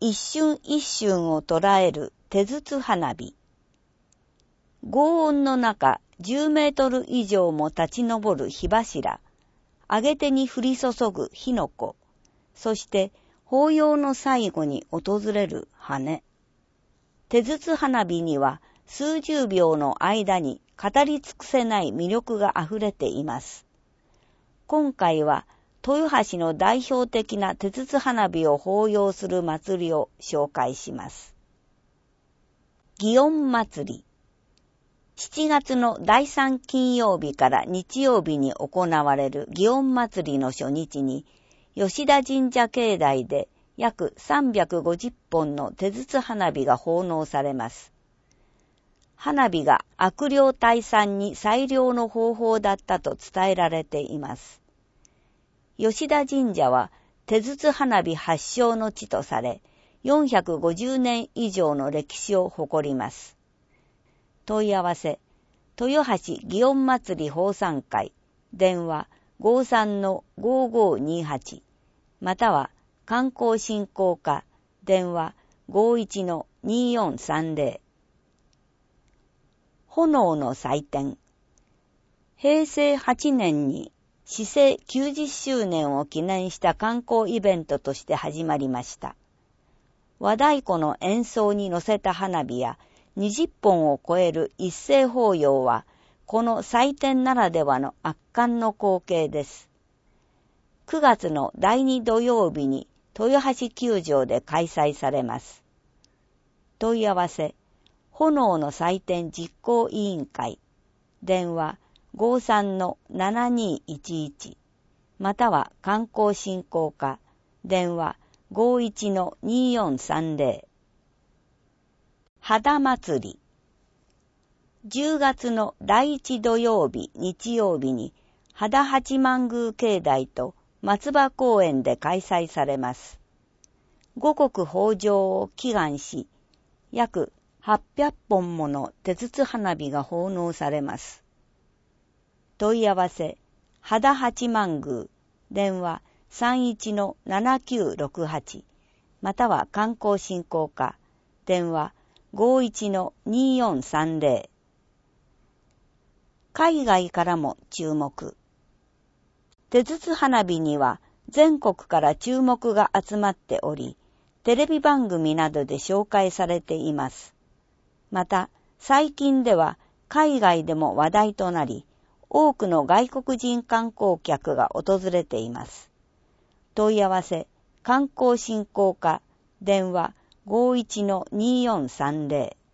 一瞬一瞬を捉える手筒花火。轟音の中、10メートル以上も立ち上る火柱、上げ手に降り注ぐ火の粉、そして法要の最後に訪れる羽。手筒花火には数十秒の間に語り尽くせない魅力があふれています。今回は豊橋の代表的な手筒花火を法要する祭りを紹介します。祇園祭り。7月の第3金曜日から日曜日に行われる祇園祭りの初日に、吉田神社境内で約350本の手筒花火が奉納されます。花火が悪霊退散に最良の方法だったと伝えられています。吉田神社は手筒花火発祥の地とされ、450年以上の歴史を誇ります。問い合わせ、豊橋祇園祭り奉賛会、電話 53-5528、または観光振興課、電話 51-2430。炎の祭典。平成8年に市政90周年を記念した観光イベントとして始まりました。和太鼓の演奏に乗せた花火や20本を超える一斉法要は、この祭典ならではの圧巻の光景です。9月の第2土曜日に豊橋球場で開催されます。問い合わせ、炎の祭典実行委員会、電話 53-7211、または観光振興課、電話 51-2430。肌祭り。10月の第1土曜日、日曜日に、肌八幡宮境内と松葉公園で開催されます。五穀豊穣を祈願し、約800本もの手筒花火が奉納されます。問い合わせ、肌八幡宮、電話 31-7968、または観光振興課、電話 51-2430。海外からも注目。手筒花火には全国から注目が集まっており、テレビ番組などで紹介されています。また、最近では海外でも話題となり、多くの外国人観光客が訪れています。問い合わせ、観光振興課、電話 51-2430。